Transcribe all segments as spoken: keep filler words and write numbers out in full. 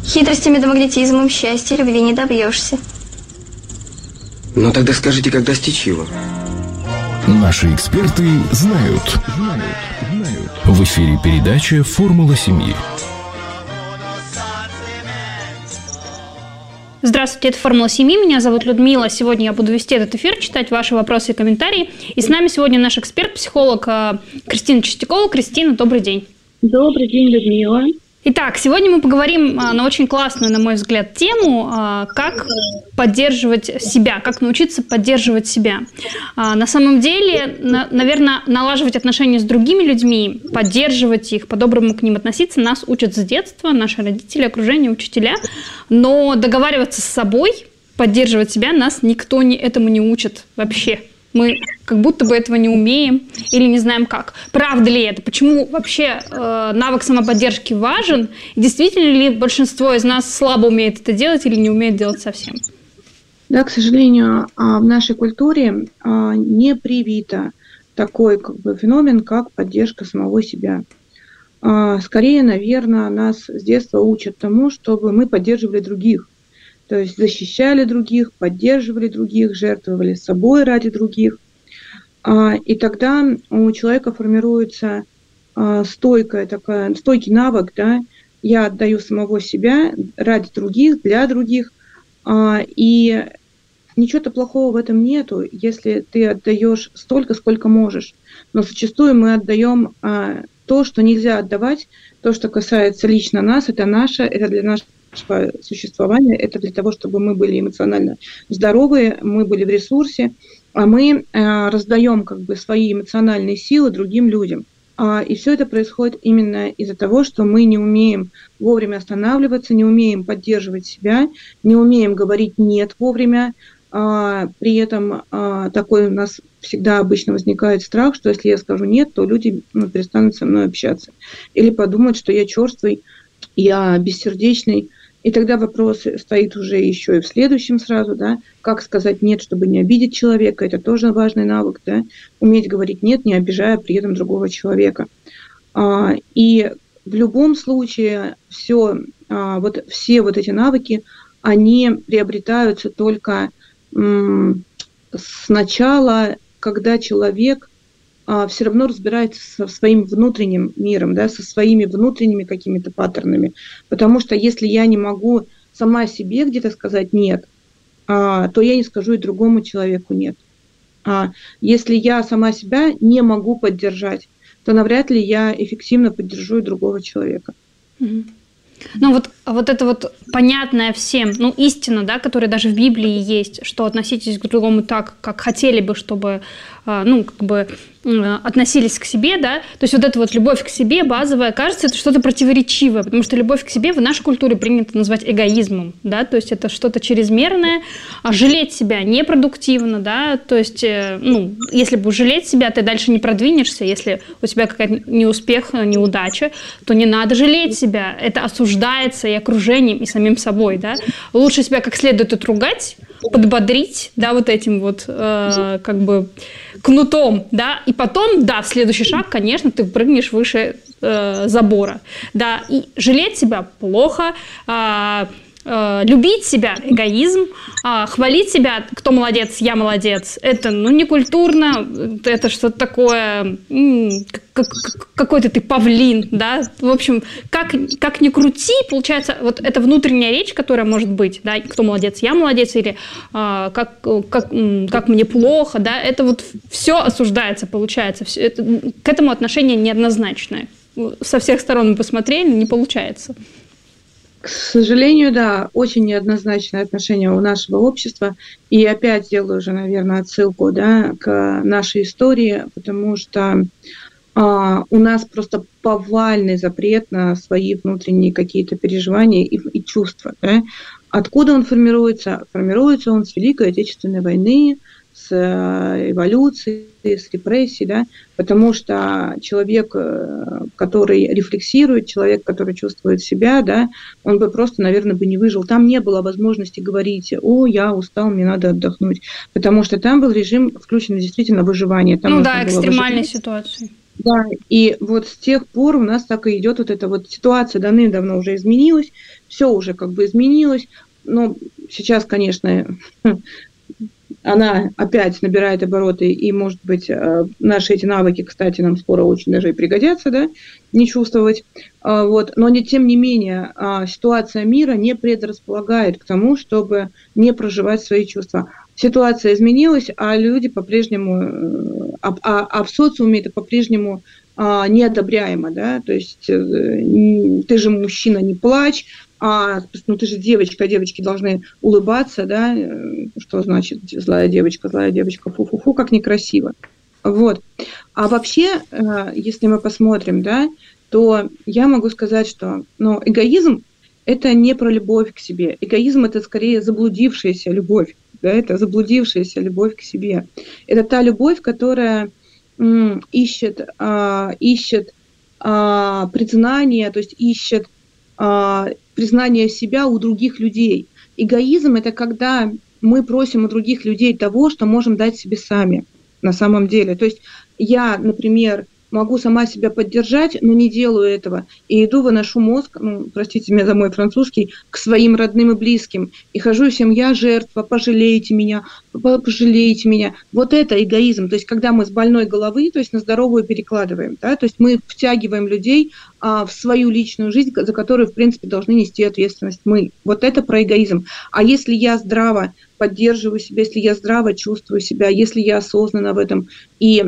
Хитростями да магнетизмом счастья любви не добьешься. Ну тогда скажите, как достичь его? Наши эксперты знают. Знают. Знают. В эфире передача «Формула семьи». Здравствуйте, это «Формула семьи». Меня зовут Людмила. Сегодня я буду вести этот эфир, читать ваши вопросы и комментарии. И с нами сегодня наш эксперт, психолог Кристина Чистякова. Кристина, добрый день. Добрый день, Людмила. Итак, сегодня мы поговорим на очень классную, на мой взгляд, тему, как поддерживать себя, как научиться поддерживать себя. На самом деле, наверное, налаживать отношения с другими людьми, поддерживать их, по-доброму к ним относиться нас учат с детства, наши родители, окружение, учителя. Но договариваться с собой, поддерживать себя нас никто не, этому не учит вообще. Мы как будто бы этого не умеем или не знаем как. Правда ли это? Почему вообще э, навык самоподдержки важен? И действительно ли большинство из нас слабо умеет это делать или не умеет делать совсем? Да, к сожалению, в нашей культуре не привито такой как бы феномен, как поддержка самого себя. Скорее, наверное, нас с детства учат тому, чтобы мы поддерживали других. То есть защищали других, поддерживали других, жертвовали собой ради других. И тогда у человека формируется стойкая такая, стойкий навык, да, я отдаю самого себя ради других, для других. И ничего-то плохого в этом нету, если ты отдаешь столько, сколько можешь. Но зачастую мы отдаем то, что нельзя отдавать, то, что касается лично нас, это наше, это для нашего существования, это для того, чтобы мы были эмоционально здоровы, мы были в ресурсе, а мы э, раздаем как бы свои эмоциональные силы другим людям. А, и все это происходит именно из-за того, что мы не умеем вовремя останавливаться, не умеем поддерживать себя, не умеем говорить «нет» вовремя. А, при этом а, такой у нас всегда обычно возникает страх, что если я скажу «нет», то люди ну, перестанут со мной общаться. Или подумают, что я черствый, я бессердечный. И тогда вопрос стоит уже еще и в следующем сразу, да, как сказать «нет», чтобы не обидеть человека, это тоже важный навык, да, уметь говорить «нет», не обижая при этом другого человека. И в любом случае все, вот, все вот эти навыки, они приобретаются только сначала, когда человек все равно разбирается со своим внутренним миром, да, со своими внутренними какими-то паттернами. Потому что если я не могу сама себе где-то сказать «нет», то я не скажу и другому человеку «нет». Если я сама себя не могу поддержать, то навряд ли я эффективно поддержу и другого человека. Mm-hmm. Ну вот, вот это вот понятная всем, ну, истина, да, которая даже в Библии есть, что относитесь к другому так, как хотели бы, чтобы, ну, как бы относились к себе, да, то есть вот эта вот любовь к себе базовая, кажется, это что-то противоречивое, потому что любовь к себе в нашей культуре принято называть эгоизмом, да, то есть это что-то чрезмерное, а жалеть себя непродуктивно, да, то есть, ну, если бы жалеть себя, ты дальше не продвинешься, если у тебя какая-то неуспех, неудача, то не надо жалеть себя, это осуждается и окружением, и самим собой, да, лучше себя как следует отругать, подбодрить, да, вот этим вот, э, как бы, кнутом, да, и потом, да, в следующий шаг, конечно, ты прыгнешь выше э, забора, да, и жалеть себя плохо, э, э, любить себя — эгоизм, э, хвалить себя — кто молодец, я молодец, это, ну, не культурно, это что-то такое, м- как, как, какой-то ты павлин, да, в общем, как, как ни крути, получается, вот эта внутренняя речь, которая может быть, да, кто молодец, я молодец, или э, как, как, как мне плохо, да, это вот все осуждается, получается, все, это, к этому отношение неоднозначное, со всех сторон мы посмотрели, не получается. К сожалению, да, очень неоднозначное отношение у нашего общества. И опять делаю уже, наверное, отсылку, да, к нашей истории, потому что а, у нас просто повальный запрет на свои внутренние какие-то переживания и, и чувства. Да. Откуда он формируется? Формируется он с Великой Отечественной войны, с эволюцией, с репрессией, да, потому что человек, который рефлексирует, человек, который чувствует себя, да, он бы просто, наверное, бы не выжил. Там не было возможности говорить: «О, я устал, мне надо отдохнуть», потому что там был режим включен действительно выживание. Там ну да, экстремальной ситуации. Да, и вот с тех пор у нас так и идет вот эта вот ситуация, давным-давно уже изменилась, все уже как бы изменилось, но сейчас, конечно, она опять набирает обороты, и, может быть, наши эти навыки, кстати, нам скоро очень даже и пригодятся, да, не чувствовать, вот, но не, тем не менее ситуация мира не предрасполагает к тому, чтобы не проживать свои чувства. Ситуация изменилась, а люди по-прежнему, а, а, а в социуме это по-прежнему а, неодобряемо, да, то есть ты же мужчина, не плачь, а ну ты же девочка, а девочки должны улыбаться, да, что значит злая девочка, злая девочка, фу-фу-фу, как некрасиво, вот. А вообще, если мы посмотрим, да, то я могу сказать, что, ну, эгоизм это не про любовь к себе, эгоизм это скорее заблудившаяся любовь. Да, это заблудившаяся любовь к себе. Это та любовь, которая м, ищет, а, ищет а, признание, то есть ищет а, признание себя у других людей. Эгоизм – это когда мы просим у других людей того, что можем дать себе сами на самом деле. То есть я, например, могу сама себя поддержать, но не делаю этого. И иду, выношу мозг, ну, простите меня за мой французский, к своим родным и близким. И хожу всем, я жертва, пожалейте меня, пожалейте меня. Вот это эгоизм. То есть когда мы с больной головы, то есть на здоровую перекладываем. Да? То есть мы втягиваем людей а, в свою личную жизнь, за которую, в принципе, должны нести ответственность мы. Вот это про эгоизм. А если я здраво поддерживаю себя, если я здраво чувствую себя, если я осознанна в этом, и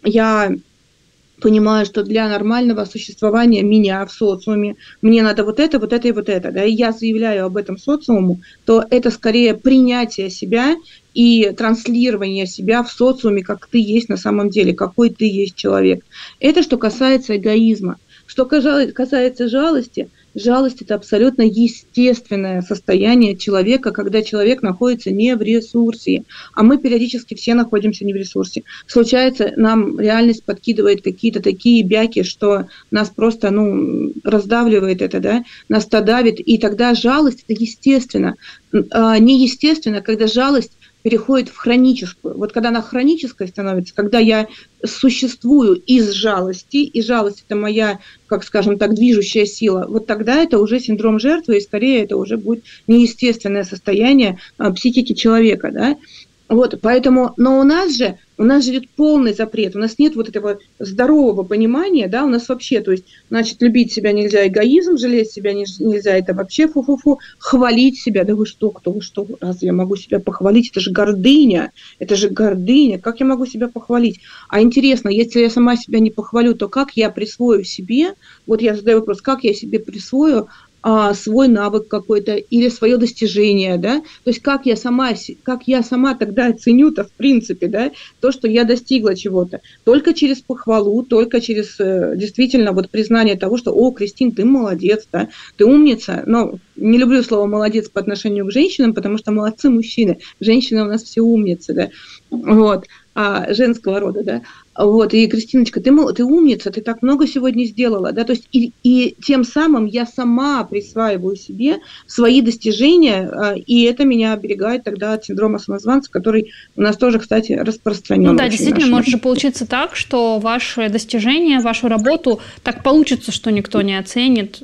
я понимаю, что для нормального существования меня в социуме мне надо вот это, вот это и вот это, да, и я заявляю об этом социуму, то это скорее принятие себя и транслирование себя в социуме, как ты есть на самом деле, какой ты есть человек. Это что касается эгоизма. Что касается жалости, жалость – это абсолютно естественное состояние человека, когда человек находится не в ресурсе. А мы периодически все находимся не в ресурсе. Случается, нам реальность подкидывает какие-то такие бяки, что нас просто ну, раздавливает это, да? Нас то давит. И тогда жалость – это естественно. Неестественно, когда жалость переходит в хроническую. Вот когда она хронической становится, когда я существую из жалости, и жалость – это моя, как скажем так, движущая сила, вот тогда это уже синдром жертвы, и скорее это уже будет неестественное состояние а, психики человека, да. Вот, поэтому, но у нас же, у нас же идет полный запрет, у нас нет вот этого здорового понимания, да, у нас вообще, то есть, значит, любить себя нельзя, эгоизм, жалеть себя нельзя, это вообще фу-фу-фу, хвалить себя, да вы что, кто вы что, разве я могу себя похвалить, это же гордыня, это же гордыня, как я могу себя похвалить? А интересно, если я сама себя не похвалю, то как я присвою себе, вот я задаю вопрос, как я себе присвою а, свой навык какой-то или свое достижение, да, то есть как я сама, как я сама тогда оценю-то в принципе, да, то, что я достигла чего-то, только через похвалу, только через действительно вот признание того, что, о, Кристин, ты молодец, да, ты умница, но не люблю слово молодец по отношению к женщинам, потому что молодцы мужчины, женщины у нас все умницы, да, вот, а, женского рода, да. Вот, и, Кристиночка, ты, ты умница, ты так много сегодня сделала, да, то есть и, и тем самым я сама присваиваю себе свои достижения, и это меня оберегает тогда от синдрома самозванца, который у нас тоже, кстати, распространен. Ну да, действительно, может же получиться так, что ваши достижения, вашу работу так получится, что никто не оценит.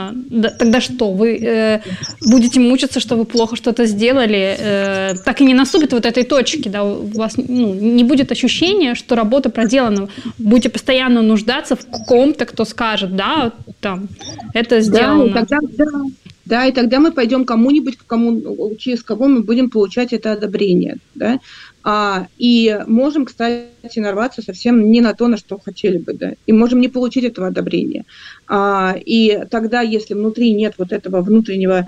Тогда что, вы будете мучиться, что вы плохо что-то сделали, так и не наступит вот этой точки, да, у вас ну, не будет ощущения, что работа проделано. Будете постоянно нуждаться в ком-то, кто скажет, да, там, это сделано. Да, и тогда, да, да, и тогда мы пойдем кому-нибудь, кому, через кого мы будем получать это одобрение, да, а, и можем, кстати, нарваться совсем не на то, на что хотели бы, да, и можем не получить этого одобрения. А, и тогда, если внутри нет вот этого внутреннего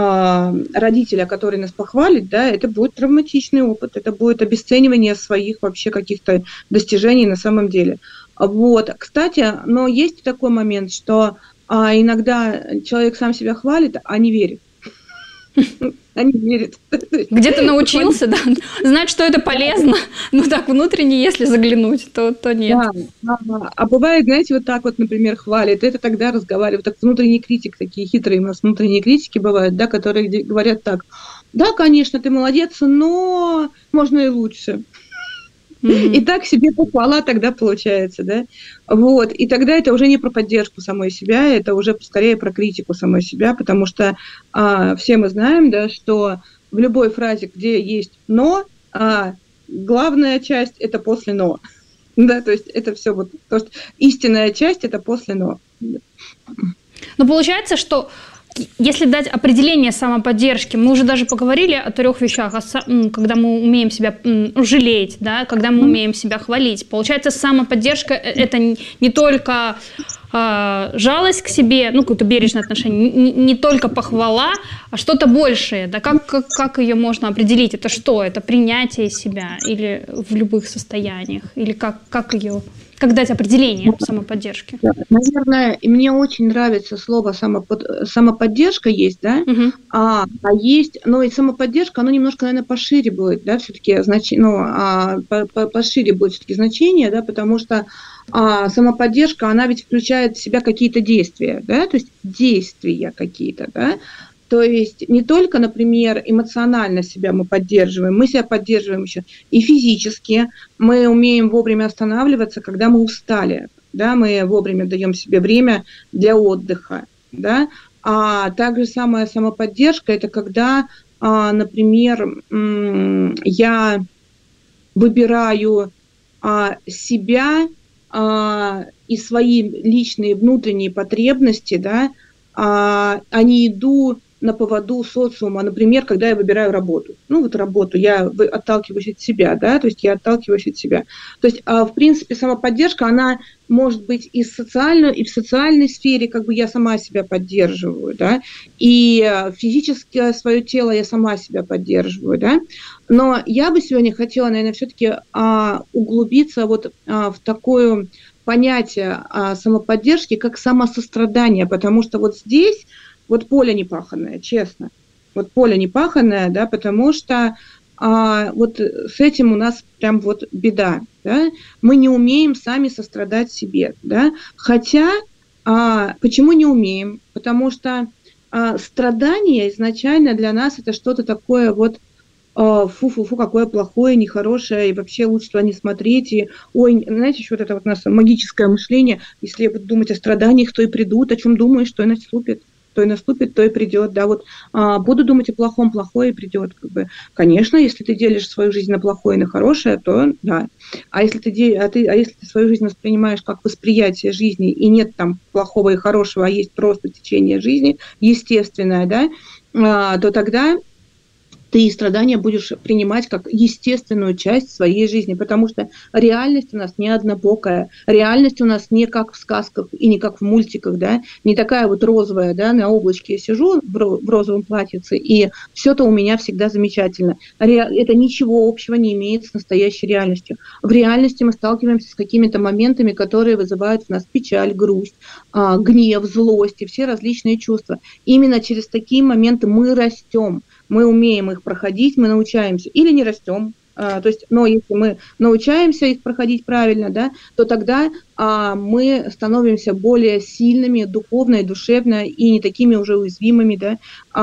родителя, который нас похвалит, да, это будет травматичный опыт, это будет обесценивание своих вообще каких-то достижений на самом деле. Вот, кстати, но есть такой момент, что а, иногда человек сам себя хвалит, а не верит. А не верит. Где-то научился, да, знать, что это полезно, но так внутренне, если заглянуть, то, то нет. Да, а, а бывает, знаете, вот так вот, например, хвалит, это тогда разговаривает, так внутренний критик, такие хитрые у нас внутренние критики бывают, да, которые говорят так, да, конечно, ты молодец, но можно и лучше. Mm-hmm. И так себе похвала тогда получается, да. Вот. И тогда это уже не про поддержку самой себя, это уже скорее про критику самой себя, потому что а, все мы знаем, да, что в любой фразе, где есть «но», а, главная часть – это после «но». Да, то есть это все вот, то, что истинная часть – это после «но». Но получается, что если дать определение самоподдержки, мы уже даже поговорили о трех вещах, когда мы умеем себя жалеть, да, когда мы умеем себя хвалить. Получается, самоподдержка – это не только э, жалость к себе, ну, какое-то бережное отношение, не, не только похвала, а что-то большее. Да? Как, как, как ее можно определить? Это что? Это принятие себя или в любых состояниях? Или как, как ее... Как дать определение самоподдержки? Наверное, мне очень нравится слово самопод... самоподдержка есть, да, угу. а, а есть, но и самоподдержка, оно немножко, наверное, пошире будет, да, все-таки знач... ну, а, по, пошире будет все-таки значение, да, потому что а, самоподдержка, она ведь включает в себя какие-то действия, да, то есть действия какие-то, да. То есть не только, например, эмоционально себя мы поддерживаем, мы себя поддерживаем еще и физически. Мы умеем вовремя останавливаться, когда мы устали. Да, мы вовремя даем себе время для отдыха. Да? А также самая самоподдержка – это когда, например, я выбираю себя и свои личные внутренние потребности, да, а не иду на поводу социума, например, когда я выбираю работу. Ну, вот работу, я отталкиваюсь от себя, да, то есть я отталкиваюсь от себя. То есть, в принципе, самоподдержка, она может быть и, социально, и в социальной сфере, как бы я сама себя поддерживаю, да, и физически свое тело я сама себя поддерживаю, да. Но я бы сегодня хотела, наверное, все-таки а, углубиться вот а, в такое понятие а, самоподдержки, как самосострадание, потому что вот здесь вот поле непаханное, честно. Вот поле непаханное, да, потому что а, вот с этим у нас прям вот беда, да. Мы не умеем сами сострадать себе, да. Хотя, а, почему не умеем? Потому что а, страдание изначально для нас это что-то такое вот фу-фу-фу, какое плохое, нехорошее, и вообще лучше туда не смотреть. И, ой, знаете, еще вот это вот у нас магическое мышление, если я буду думать о страданиях, то и придут, о чем думаешь, то и наступит. То и наступит, то и придет, да, вот а, буду думать о плохом, плохое и придет, как бы. Конечно, если ты делишь свою жизнь на плохое и на хорошее, то да, а если ты, дел... а ты, а если ты свою жизнь воспринимаешь как восприятие жизни, и нет там плохого и хорошего, а есть просто течение жизни, естественное, да, а, то тогда ты страдания будешь принимать как естественную часть своей жизни, потому что реальность у нас не однобокая, реальность у нас не как в сказках и не как в мультиках, да, не такая вот розовая, да, на облачке я сижу в розовом платьице, и все-то у меня всегда замечательно. Это ничего общего не имеет с настоящей реальностью. В реальности мы сталкиваемся с какими-то моментами, которые вызывают в нас печаль, грусть, гнев, злость и все различные чувства. Именно через такие моменты мы растем. Мы умеем их проходить, мы научаемся или не растем. А, то есть, но если мы научаемся их проходить правильно, да, то тогда а, мы становимся более сильными духовно и душевно и не такими уже уязвимыми, да,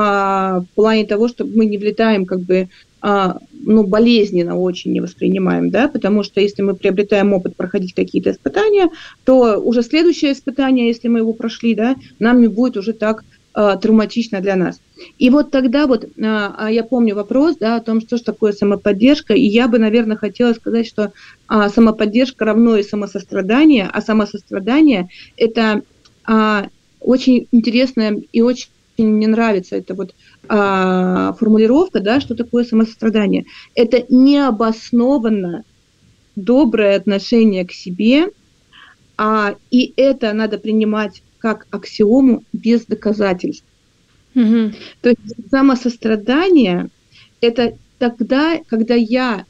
а, в плане того, что мы не влетаем как бы а, ну, болезненно очень не воспринимаем, да, потому что если мы приобретаем опыт проходить какие-то испытания, то уже следующее испытание, если мы его прошли, да, нам не будет уже так травматично для нас. И вот тогда вот а, я помню вопрос, да, о том, что же такое самоподдержка, и я бы, наверное, хотела сказать, что а, самоподдержка равно и самосострадание, а самосострадание – это а, очень интересная и очень мне нравится эта вот а, формулировка, да, что такое самосострадание. Это необоснованно доброе отношение к себе, а, и это надо принимать как аксиому без доказательств. Mm-hmm. То есть самосострадание – это тогда, когда я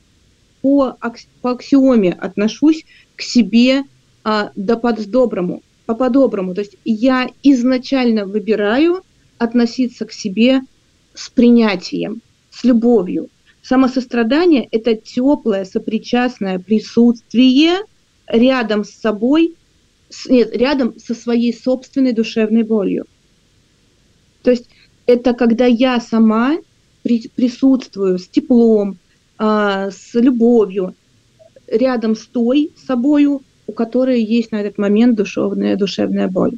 по, по аксиоме отношусь к себе а, да по-доброму, по по-доброму. То есть я изначально выбираю относиться к себе с принятием, с любовью. Самосострадание – это теплое, сопричастное присутствие рядом с собой, нет, рядом со своей собственной душевной болью. То есть это когда я сама при, присутствую с теплом, а, с любовью рядом с той собою, у которой есть на этот момент душевная, душевная боль.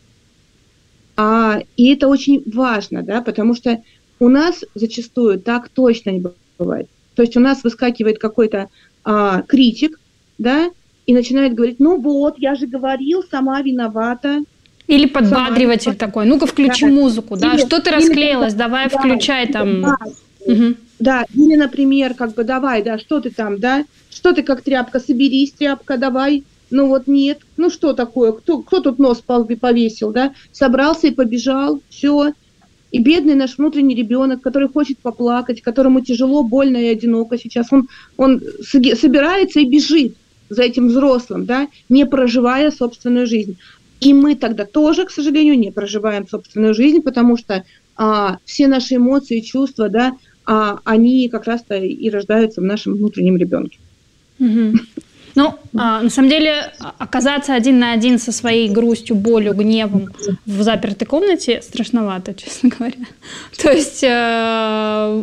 А, и это очень важно, да, потому что у нас зачастую так точно не бывает. То есть у нас выскакивает какой-то а, критик, да, и начинает говорить, ну вот, я же говорил, сама виновата. Или подбадриватель сама... такой, ну-ка включи да. музыку, да, или, что ты расклеилась, или, давай да, включай там. Да. Угу. Да, или, например, как бы давай, да, что ты там, да, что ты как тряпка, соберись, тряпка, давай. Ну вот нет, ну что такое, кто, кто тут нос повесил, да, собрался и побежал, все. И бедный наш внутренний ребенок, который хочет поплакать, которому тяжело, больно и одиноко сейчас, он, он собирается и бежит за этим взрослым, да, не проживая собственную жизнь. И мы тогда тоже, к сожалению, не проживаем собственную жизнь, потому что а, все наши эмоции, чувства, да, а, они как раз-то и рождаются в нашем внутреннем ребенке. Mm-hmm. Ну, а, на самом деле, оказаться один на один со своей грустью, болью, гневом в запертой комнате страшновато, честно говоря. То есть, э,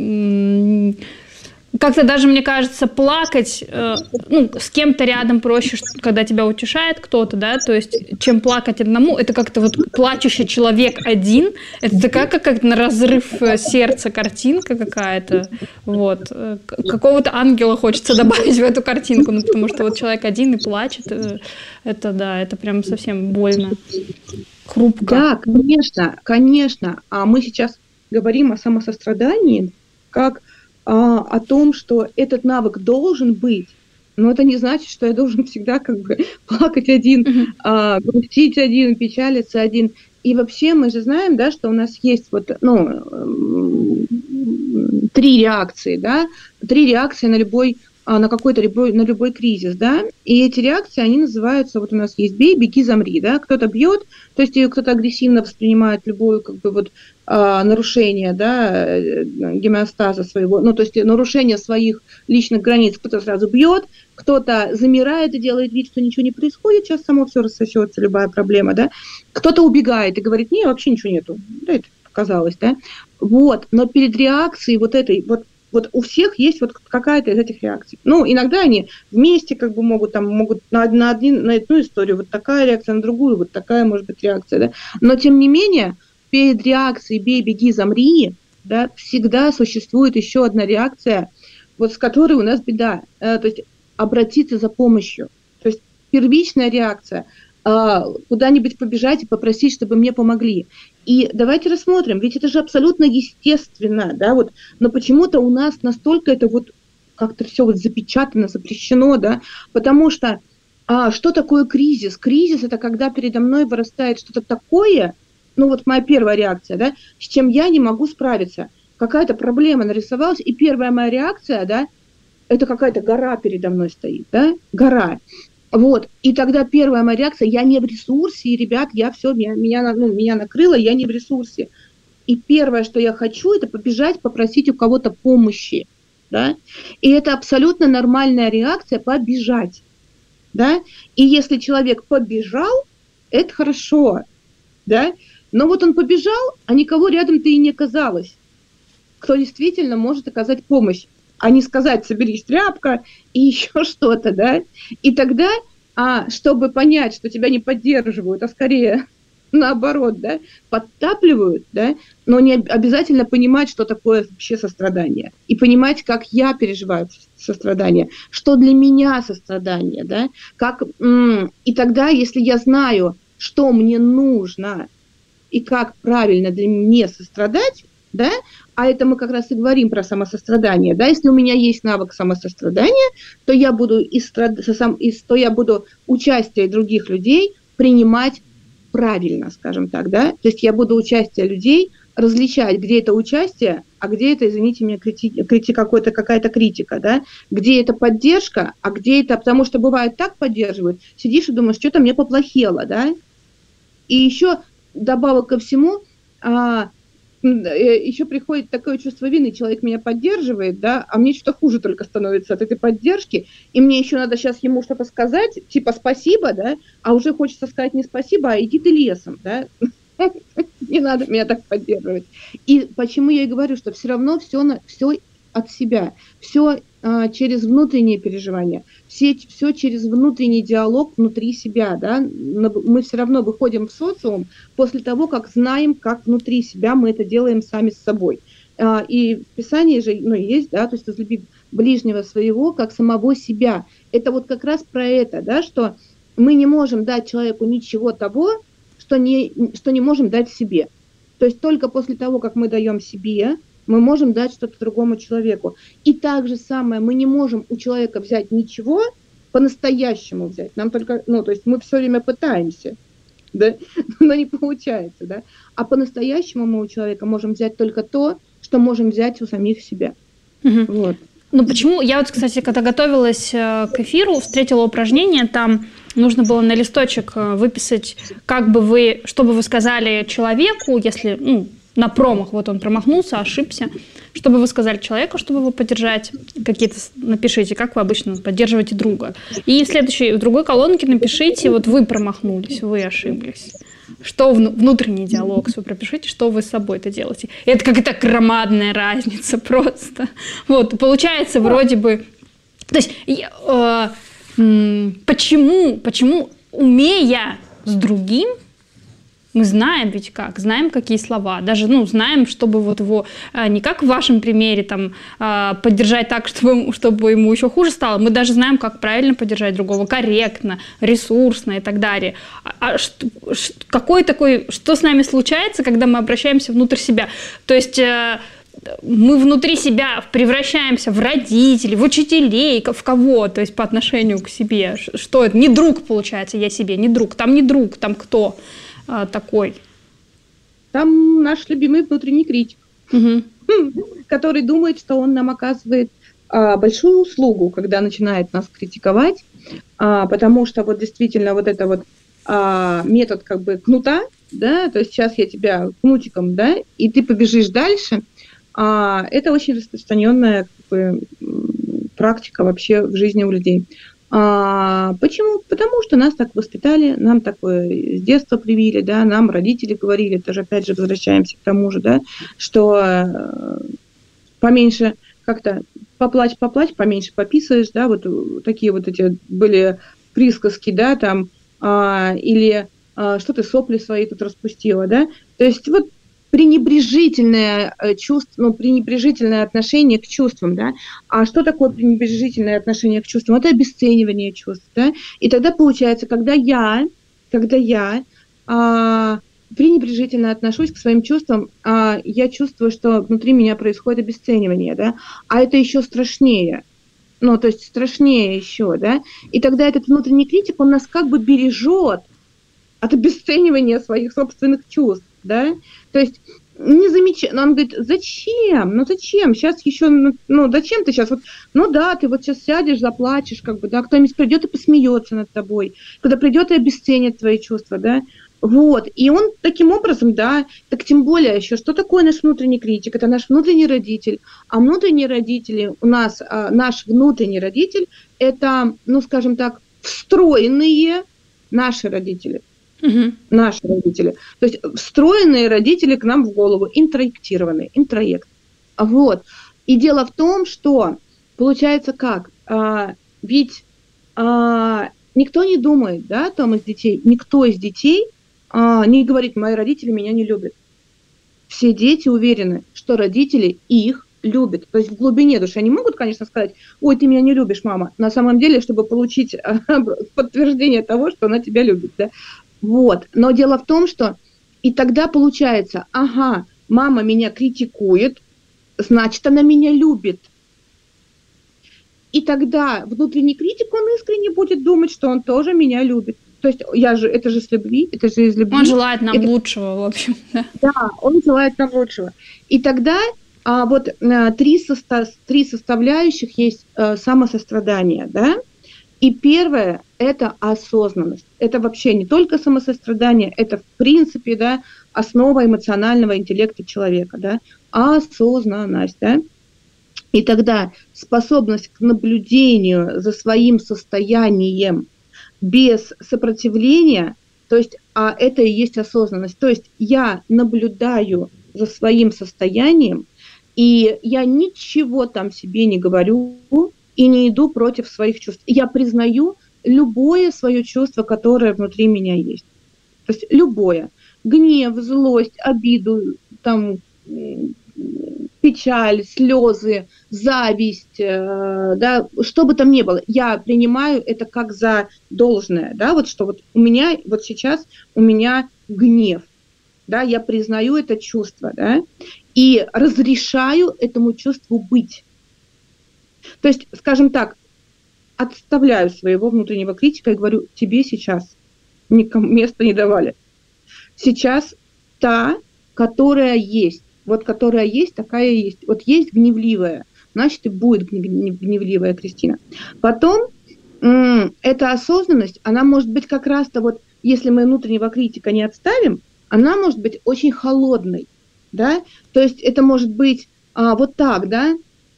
как-то даже, мне кажется, плакать, э, ну, с кем-то рядом проще, когда тебя утешает кто-то, да, то есть, чем плакать одному, это как-то вот плачущий человек один, это такая как на разрыв сердца картинка какая-то, вот, какого-то ангела хочется добавить в эту картинку, ну, потому что вот человек один и плачет, это, да, это прям совсем больно, хрупко. Да, конечно, конечно, а мы сейчас говорим о самосострадании, как о том, что этот навык должен быть, но это не значит, что я должен всегда как бы плакать один, uh-huh. а, грустить один, печалиться один. И вообще мы же знаем, да, что у нас есть вот, ну, три реакции, да, три реакции на любой, на какой-то любой, на любой кризис, да, и эти реакции, они называются, вот у нас есть бей, беги, замри, да, кто-то бьет, то есть кто-то агрессивно воспринимает любое, как бы, вот, нарушение, да, гомеостаза своего, ну, то есть нарушение своих личных границ, кто-то сразу бьет, кто-то замирает и делает вид, что ничего не происходит, сейчас само все рассосется, любая проблема, да, кто-то убегает и говорит, не, вообще ничего нету, да, это показалось, да, вот, но перед реакцией вот этой, вот, вот у всех есть вот какая-то из этих реакций. Ну, иногда они вместе как бы могут, там, могут на, на, один, на одну историю, вот такая реакция, на другую, вот такая может быть реакция, да, но тем не менее, перед реакцией «бей, беги, замри», да, всегда существует еще одна реакция, вот с которой у нас беда, э, то есть обратиться за помощью. То есть первичная реакция э, – куда-нибудь побежать и попросить, чтобы мне помогли. И давайте рассмотрим, ведь это же абсолютно естественно, да, вот, но почему-то у нас настолько это вот как-то все вот запечатано, запрещено, да, потому что а, что такое кризис? Кризис – это когда передо мной вырастает что-то такое, ну вот моя первая реакция, да, с чем я не могу справиться. Какая-то проблема нарисовалась, и первая моя реакция, да, это какая-то гора передо мной стоит, да, гора. Вот, и тогда первая моя реакция, я не в ресурсе, и, ребят, я все, меня, меня, ну, меня накрыло, я не в ресурсе. И первое, что я хочу, это побежать, попросить у кого-то помощи, да, и это абсолютно нормальная реакция побежать, да, и если человек побежал, это хорошо, да, но вот он побежал, а никого рядом-то и не оказалось, кто действительно может оказать помощь, а не сказать «соберись, тряпка» и еще что-то, да. И тогда, а, чтобы понять, что тебя не поддерживают, а скорее наоборот, да, подтапливают, да, но не обязательно понимать, что такое вообще сострадание, и понимать, как я переживаю сострадание, что для меня сострадание, да, как, и тогда, если я знаю, что мне нужно, и как правильно для меня сострадать, да, а это мы как раз и говорим про самосострадание, да, если у меня есть навык самосострадания, то я буду, истрад... то я буду участие других людей принимать правильно, скажем так, да, то есть я буду участие людей различать, где это участие, а где это, извините меня, крити... крити... какой-то, какая-то критика, да, где это поддержка, а где это, потому что бывает так поддерживают, сидишь и думаешь, что-то мне поплохело, да, и еще добавок ко всему, а, еще приходит такое чувство вины, человек меня поддерживает, да, а мне что-то хуже только становится от этой поддержки, и мне еще надо сейчас ему что-то сказать, типа спасибо, да, а уже хочется сказать не спасибо, а иди ты лесом, да, не надо меня так поддерживать. И почему я и говорю, что все равно все, все от себя, все а, через внутренние переживания, все, все через внутренний диалог внутри себя, да, мы все равно выходим в социум после того, как знаем, как внутри себя мы это делаем сами с собой. А, и в Писании же, ну, есть, да, то есть возлюби ближнего своего, как самого себя. Это вот как раз про это, да, что мы не можем дать человеку ничего того, что не, что не можем дать себе. То есть только после того, как мы даем себе, мы можем дать что-то другому человеку. И так же самое, мы не можем у человека взять ничего, по-настоящему взять. Нам только, ну, то есть мы все время пытаемся, да, но не получается, да. А по-настоящему мы у человека можем взять только то, что можем взять у самих себя. Угу. Вот. Ну почему? Я вот, кстати, когда готовилась к эфиру, встретила упражнение, там нужно было на листочек выписать, как бы вы, что бы вы сказали человеку, если, ну, на промах, вот он промахнулся, ошибся, что бы вы сказали человеку, чтобы его поддержать, какие-то напишите, как вы обычно поддерживаете друга. И в следующей, в другой колонке напишите, вот вы промахнулись, вы ошиблись. Что внутренний диалог свой пропишите, что вы с собой это делаете. И это какая-то громадная разница просто. Вот, получается вроде бы... То есть, э, э, почему, почему, умея с другим, мы знаем ведь как, знаем какие слова, даже, ну, знаем, чтобы вот его, не как в вашем примере, там, поддержать так, чтобы, чтобы ему еще хуже стало, мы даже знаем, как правильно поддержать другого, корректно, ресурсно и так далее. А что, какой такой, что с нами случается, когда мы обращаемся внутрь себя? То есть мы внутри себя превращаемся в родителей, в учителей, в кого, то есть по отношению к себе. Что это? Не друг, получается, я себе, не друг, там не друг, там кто? Такой. Там наш любимый внутренний критик, угу. который думает, что он нам оказывает а, большую услугу, когда начинает нас критиковать, а, потому что вот действительно вот это вот а, метод как бы кнута, да, то есть сейчас я тебя кнутиком, да, и ты побежишь дальше, а, это очень распространенная как бы, практика вообще в жизни у людей. А, почему? Потому что нас так воспитали, нам такое с детства привили, да, нам родители говорили, тоже опять же возвращаемся к тому же, да, что э, поменьше как-то поплачь, поплачь, поменьше пописаешь, да, вот такие вот эти были присказки, да, там, а, или а, что ты сопли свои тут распустила, да, то есть вот пренебрежительное чувство, ну, пренебрежительное отношение к чувствам, да. А что такое пренебрежительное отношение к чувствам? Это обесценивание чувств, да. И тогда получается, когда я, когда я а, пренебрежительно отношусь к своим чувствам, а, я чувствую, что внутри меня происходит обесценивание, да. А это еще страшнее. Ну, то есть страшнее еще, да. И тогда этот внутренний критик, он нас как бы бережет от обесценивания своих собственных чувств, да. То есть не замечая, он говорит, зачем, ну зачем, сейчас еще, ну зачем ты сейчас, вот, ну да, ты вот сейчас сядешь, заплачешь, как бы, да, кто-нибудь придет и посмеется над тобой, когда придет и обесценит твои чувства, да, вот, и он таким образом, да, так тем более еще, что такое наш внутренний критик, это наш внутренний родитель, а внутренние родители, у нас, а, наш внутренний родитель, это, ну скажем так, встроенные наши родители. Угу. Наши родители. То есть встроенные родители к нам в голову, интроектированные, интроект. Вот. И дело в том, что получается как? А, ведь а, никто не думает, да, там из детей, никто из детей а, не говорит, мои родители меня не любят. Все дети уверены, что родители их любят. То есть в глубине души они могут, конечно, сказать, ой, ты меня не любишь, мама. На самом деле, чтобы получить подтверждение того, что она тебя любит, да. Вот, но дело в том, что и тогда получается, ага, мама меня критикует, значит, она меня любит. И тогда внутренний критик, он искренне будет думать, что он тоже меня любит. То есть я же, это же с любви, это же из любви. Он желает нам это... лучшего, в общем. Да, да, он желает нам лучшего. И тогда а, вот а, три, состав, три составляющих есть а, самосострадание, да. И первое – это осознанность. Это вообще не только самосострадание, это в принципе, да, основа эмоционального интеллекта человека, да, осознанность, да. И тогда способность к наблюдению за своим состоянием без сопротивления, то есть, а это и есть осознанность. То есть я наблюдаю за своим состоянием И я ничего там себе не говорю и не иду против своих чувств. Я признаю любое свое чувство, которое внутри меня есть. То есть любое. Гнев, злость, обиду, там, печаль, слезы, зависть, э, да, что бы там ни было. Я принимаю это как за должное. Да, вот что вот у меня, вот сейчас у меня гнев. Да, я признаю это чувство, да, и разрешаю этому чувству быть. То есть, скажем так, отставляю своего внутреннего критика и говорю, тебе сейчас никому места не давали. Сейчас та, которая есть, вот которая есть, такая и есть. Вот есть гневливая, значит и будет гневливая Кристина. Потом м- эта осознанность, она может быть как раз-то вот, если мы внутреннего критика не отставим, она может быть очень холодной, да, то есть это может быть а, вот так, да,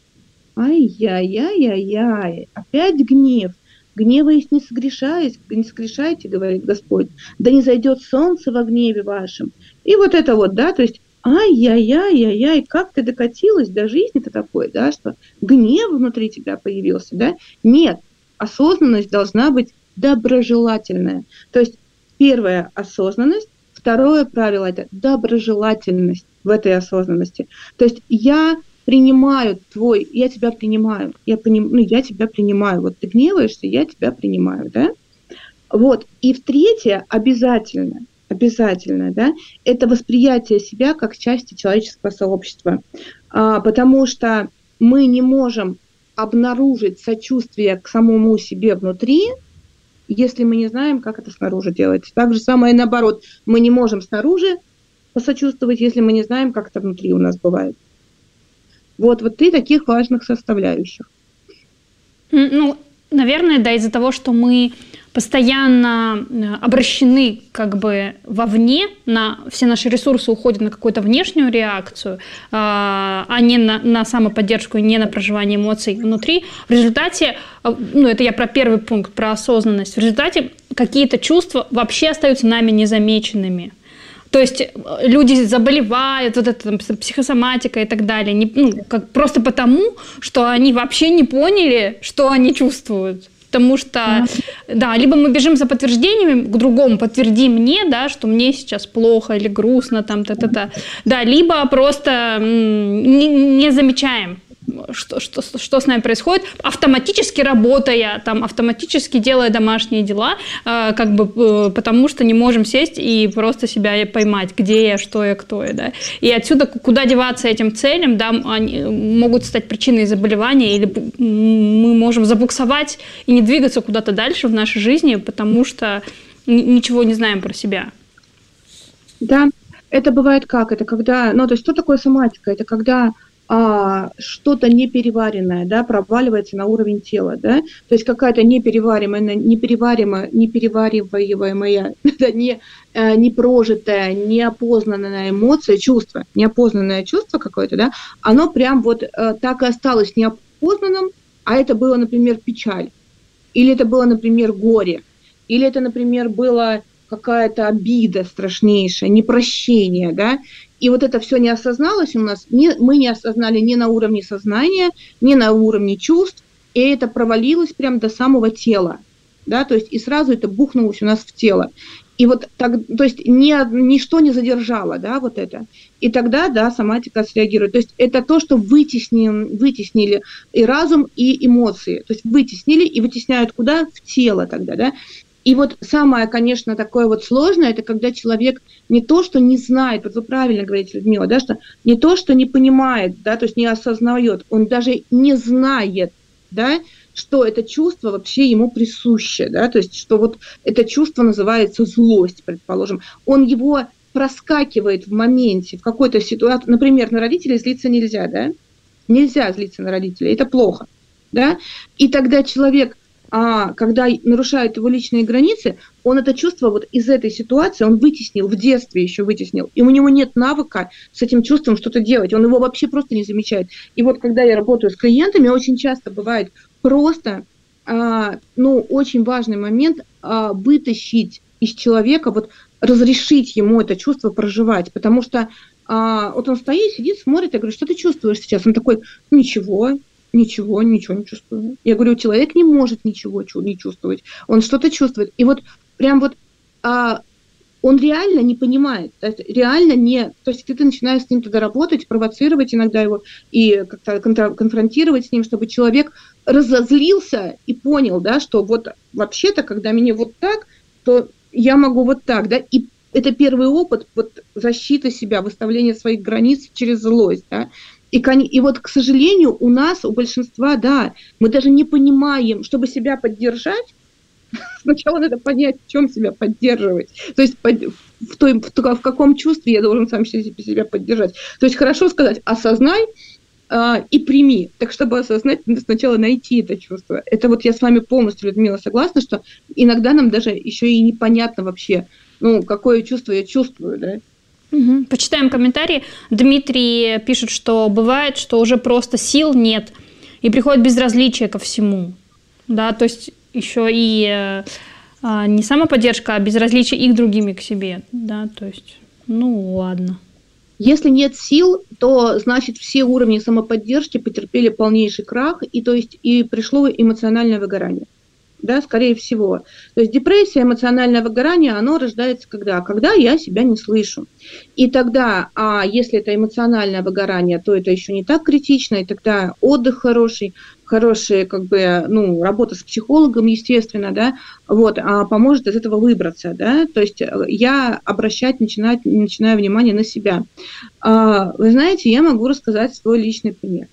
ай-яй-яй-яй-яй, опять гнев, гневаясь не согрешаясь, не согрешайте, говорит Господь, да не зайдет солнце во гневе вашем, и вот это вот, да, то есть ай-яй-яй-яй-яй, как ты докатилась до жизни-то такой, да, что гнев внутри тебя появился, да, нет, осознанность должна быть доброжелательная, то есть первая осознанность. Второе правило – это доброжелательность в этой осознанности. То есть я принимаю твой, я тебя принимаю, я, поним, ну, я тебя принимаю. Вот ты гневаешься, я тебя принимаю, да? Вот. И в третье обязательно, обязательно, да, это восприятие себя как части человеческого сообщества. А, потому что мы не можем обнаружить сочувствие к самому себе внутри, если мы не знаем, как это снаружи делать. Так же самое и наоборот. Мы не можем снаружи посочувствовать, если мы не знаем, как это внутри у нас бывает. Вот, вот три таких важных составляющих. Ну, наверное, да, из-за того, что мы постоянно обращены как бы вовне, на, все наши ресурсы уходят на какую-то внешнюю реакцию, а не на, на самоподдержку и не на проживание эмоций внутри. В результате, ну это я про первый пункт, про осознанность, в результате какие-то чувства вообще остаются нами незамеченными. То есть люди заболевают, вот это там, психосоматика и так далее, не, ну, как, просто потому, что они вообще не поняли, что они чувствуют. Потому что, да, либо мы бежим за подтверждениями к другому, подтверди мне, да, что мне сейчас плохо или грустно, там, та-та-та, да, либо просто не, не замечаем, что, что, что с нами происходит, автоматически работая, там, автоматически делая домашние дела, э, как бы, э, потому что не можем сесть и просто себя поймать, где я, что я, кто я, да. И отсюда, куда деваться этим целям, да, они могут стать причиной заболевания, или мы можем забуксовать и не двигаться куда-то дальше в нашей жизни, потому что ничего не знаем про себя. Да, это бывает как? Это когда, ну, то есть что такое соматика? Это когда а, что-то непереваренное, да, проваливается на уровень тела, да, то есть какая-то непереваримая, непереваримая, неперевариваемая, да, не, э, непрожитая, неопознанная эмоция, чувство, неопознанное чувство какое-то, да, оно прям вот э, так и осталось неопознанным, а это было, например, печаль, или это было, например, горе, или это, например, было какая-то обида страшнейшая, непрощение, да, и вот это все не осозналось у нас, не, мы не осознали ни на уровне сознания, ни на уровне чувств, и это провалилось прям до самого тела, да, то есть и сразу это бухнулось у нас в тело. И вот так, то есть ни, ничто не задержало, да, вот это. И тогда, да, соматика среагирует. То есть это то, что вытеснили, вытеснили и разум, и эмоции. То есть вытеснили и вытесняют куда? В тело тогда, да. И вот самое, конечно, такое вот сложное, это когда человек не то, что не знает, вот вы правильно говорите, Людмила, да, что не то, что не понимает, да, то есть не осознает, он даже не знает, да, что это чувство вообще ему присуще, да, то есть что вот это чувство называется злость, предположим, он его проскакивает в моменте, в какой-то ситуации, например, на родителей злиться нельзя, да, нельзя злиться на родителей, это плохо, да, и тогда человек, а, когда нарушают его личные границы, он это чувство вот из этой ситуации, он вытеснил, в детстве еще вытеснил, и у него нет навыка с этим чувством что-то делать, он его вообще просто не замечает. И вот когда я работаю с клиентами, очень часто бывает просто, а, ну, очень важный момент а, вытащить из человека, вот разрешить ему это чувство проживать, потому что А, вот он стоит, сидит, смотрит, я говорю, что ты чувствуешь сейчас? Он такой, ничего, ничего, ничего не чувствую. Я говорю, человек не может ничего не чувствовать, он что-то чувствует. И вот прям вот а, он реально не понимает, реально не... То есть ты, ты начинаешь с ним тогда работать, провоцировать иногда его и как-то конфронтировать с ним, чтобы человек разозлился и понял, да, что вот вообще-то, когда меня вот так, то я могу вот так, да, и это первый опыт вот, защиты себя, выставления своих границ через злость. Да? И, и вот, к сожалению, у нас, у большинства, да, мы даже не понимаем, чтобы себя поддержать, сначала надо понять, в чем себя поддерживать. То есть в, той, в, в каком чувстве я должен сам себя поддержать. То есть хорошо сказать, осознай э, и прими. Так, чтобы осознать, надо сначала найти это чувство. Это вот я с вами полностью, Людмила, согласна, что иногда нам даже еще и непонятно вообще, ну, какое чувство я чувствую, да. Угу. Почитаем комментарии. Дмитрий пишет, что бывает, что уже просто сил нет, и приходит безразличие ко всему. Да, то есть еще и а, не самоподдержка, а безразличие их другими к себе. Да, то есть, ну, ладно. Если нет сил, то, значит, все уровни самоподдержки потерпели полнейший крах, и, то есть, и пришло эмоциональное выгорание. Да, скорее всего. То есть депрессия, эмоциональное выгорание, оно рождается когда? Когда я себя не слышу. И тогда, а если это эмоциональное выгорание, то это еще не так критично, и тогда отдых хороший, хорошая, как бы, ну, работа с психологом, естественно, да, вот, а поможет из этого выбраться, да, то есть я обращать, начинать, начинаю внимание на себя. А, вы знаете, я могу рассказать свой личный пример.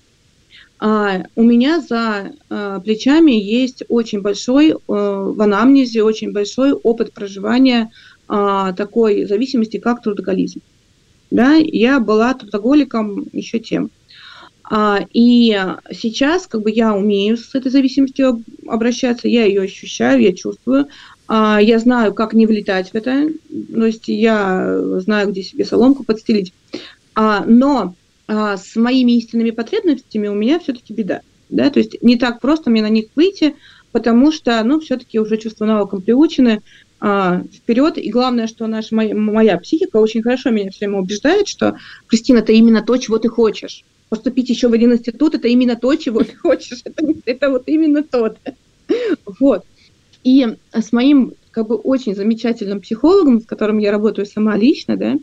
Uh, у меня за uh, плечами есть очень большой, uh, в анамнезе, очень большой опыт проживания uh, такой зависимости, как трудоголизм. Да, я была трудоголиком еще тем. Uh, и сейчас как бы я умею с этой зависимостью обращаться, я ее ощущаю, я чувствую. Uh, я знаю, как не влетать в это, то есть я знаю, где себе соломку подстелить. Uh, но А с моими истинными потребностями у меня все-таки беда. Да? То есть не так просто мне на них выйти, потому что, ну, все-таки уже чувства навыком приучены а, вперед. И главное, что наша, моя, моя психика очень хорошо меня все время убеждает, что, Кристина, это именно то, чего ты хочешь. Поступить еще в один институт, это именно то, чего ты хочешь. Это, это вот именно то. Вот. И с моим как бы очень замечательным психологом, с которым я работаю сама лично, да,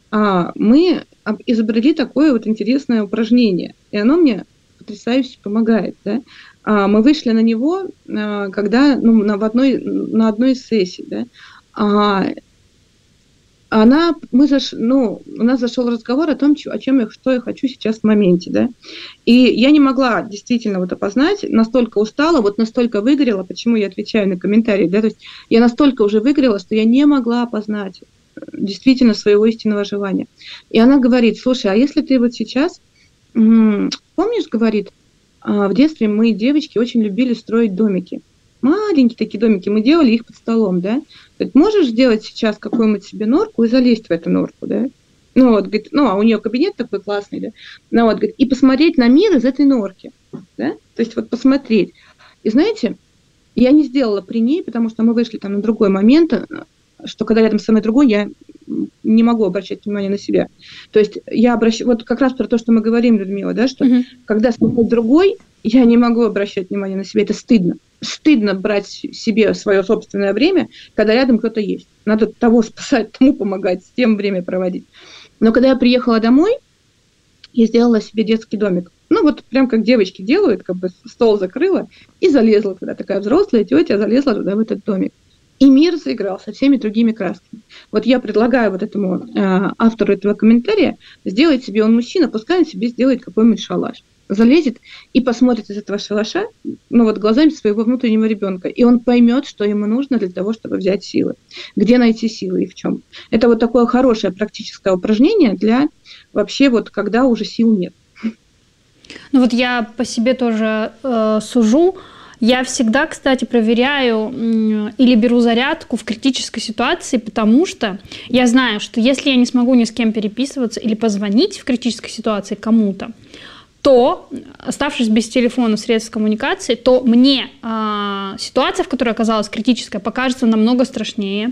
мы изобрели такое вот интересное упражнение, и оно мне потрясающе помогает. Да? Мы вышли на него, когда ну, на, в одной, на одной из сессий. Да? Она, мы заш, ну, у нас зашел разговор о том, о чем я, что я хочу сейчас в моменте. Да? И я не могла действительно вот опознать, настолько устала, вот настолько выгорела, почему я отвечаю на комментарии. Да? То есть я настолько уже выгорела, что я не могла опознать действительно своего истинного желания. И она говорит, слушай, а если ты вот сейчас, помнишь, говорит, в детстве мы, девочки, очень любили строить домики. Маленькие такие домики, мы делали их под столом, да? Говорит, можешь сделать сейчас какую-нибудь себе норку и залезть в эту норку, да? Ну, вот, говорит, ну, а у нее кабинет такой классный, да? Ну, вот, говорит, и посмотреть на мир из этой норки, да? То есть вот посмотреть. И знаете, я не сделала при ней, потому что мы вышли там на другой момент, что когда рядом со мной другой, я не могу обращать внимание на себя. То есть я обращаю, вот как раз про то, что мы говорим, Людмила, да, что uh-huh. когда с тобой другой, я не могу обращать внимание на себя, это стыдно. Стыдно брать себе свое собственное время, когда рядом кто-то есть. Надо того спасать, тому помогать, с тем время проводить. Но когда я приехала домой, я сделала себе детский домик. Ну, вот прям как девочки делают, как бы стол закрыла и залезла туда. Такая взрослая тетя залезла туда, в этот домик. И мир заиграл со всеми другими красками. Вот я предлагаю вот этому э, автору этого комментария сделать себе, он мужчина, пускай он себе сделает какой-нибудь шалаш. Залезет и посмотрит из этого шалаша, ну вот глазами своего внутреннего ребенка, и он поймет, что ему нужно для того, чтобы взять силы. Где найти силы и в чем. Это вот такое хорошее практическое упражнение для вообще вот когда уже сил нет. Ну вот я по себе тоже э, сужу. Я всегда, кстати, проверяю или беру зарядку в критической ситуации, потому что я знаю, что если я не смогу ни с кем переписываться или позвонить в критической ситуации кому-то, то, оставшись без телефона, средств коммуникации, то мне э, ситуация, в которой оказалась критическая, покажется намного страшнее.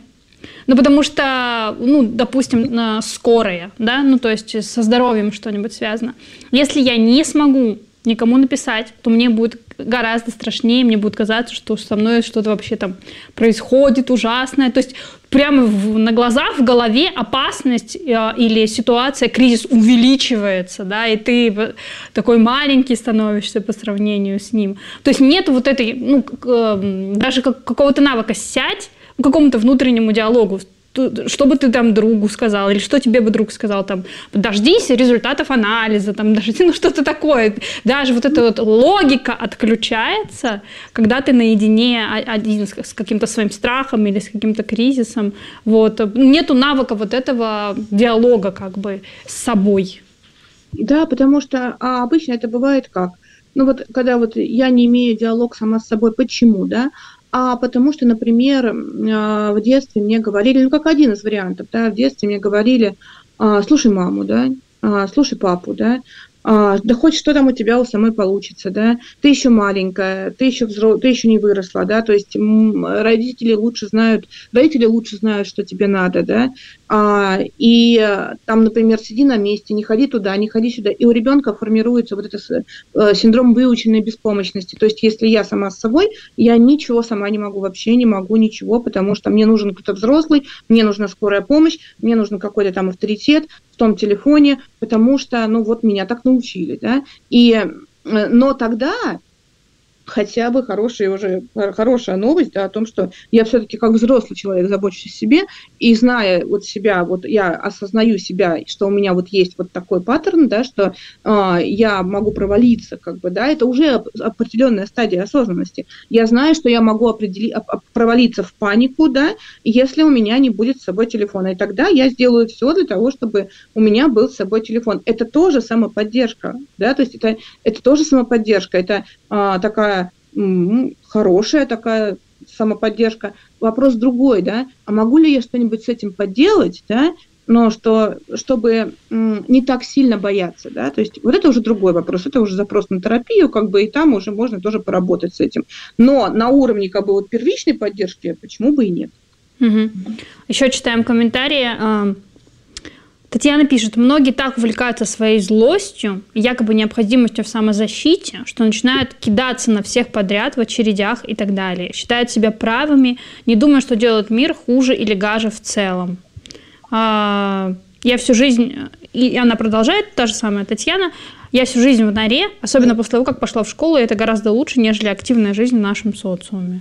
Ну, потому что, ну, допустим, э, скорая, да, ну, то есть со здоровьем что-нибудь связано. Если я не смогу никому написать, то мне будет гораздо страшнее, мне будет казаться, что со мной что-то вообще там происходит ужасное. То есть прямо в, на глазах, в голове опасность э, или ситуация, кризис увеличивается, да, и ты такой маленький становишься по сравнению с ним. То есть нет вот этой, ну, э, даже как, какого-то навыка сядь к какому-то внутреннему диалогу, что бы ты там другу сказал, или что тебе бы друг сказал, там, дождись результатов анализа, там, дождись, ну, что-то такое. Даже вот эта вот логика отключается, когда ты наедине один с каким-то своим страхом или с каким-то кризисом. Вот. Нету навыка вот этого диалога как бы с собой. Да, потому что а обычно это бывает как? Ну вот, когда вот я не имею диалог сама с собой, почему, да? А потому что, например, в детстве мне говорили, ну, как один из вариантов, да, в детстве мне говорили, слушай маму, да, слушай папу, да, да хоть что там у тебя у самой получится, да, ты еще маленькая, ты еще взро... ты еще не выросла, да, то есть родители лучше знают, родители лучше знают, что тебе надо, да, а, и там, например, сиди на месте, не ходи туда, не ходи сюда, и у ребенка формируется вот этот синдром выученной беспомощности, то есть если я сама с собой, я ничего сама не могу, вообще не могу ничего, потому что мне нужен кто-то взрослый, мне нужна скорая помощь, мне нужен какой-то там авторитет в том телефоне, потому что, ну вот меня так научили, да, и, но тогда хотя бы хорошая уже хорошая новость, да, о том, что я все-таки как взрослый человек забочусь о себе, и зная вот себя, вот я осознаю себя, что у меня вот есть вот такой паттерн, да, что э, я могу провалиться, как бы, да, это уже определенная стадия осознанности. Я знаю, что я могу определи... провалиться в панику, да, если у меня не будет с собой телефона, и тогда я сделаю все для того, чтобы у меня был с собой телефон. Это тоже самоподдержка, да, то есть это, это тоже самоподдержка, это э, такая хорошая такая самоподдержка. Вопрос другой, да, а могу ли я что-нибудь с этим поделать, да, но что, чтобы м, не так сильно бояться, да, то есть вот это уже другой вопрос, это уже запрос на терапию, как бы, и там уже можно тоже поработать с этим. Но на уровне, как бы, вот первичной поддержки, почему бы и нет. Угу. Еще читаем комментарии. Татьяна пишет, многие так увлекаются своей злостью, якобы необходимостью в самозащите, что начинают кидаться на всех подряд в очередях и так далее. Считают себя правыми, не думая, что делают мир хуже или гаже в целом. Я всю жизнь, и она продолжает, та же самая Татьяна, я всю жизнь в норе, особенно после того, как пошла в школу, и это гораздо лучше, нежели активная жизнь в нашем социуме.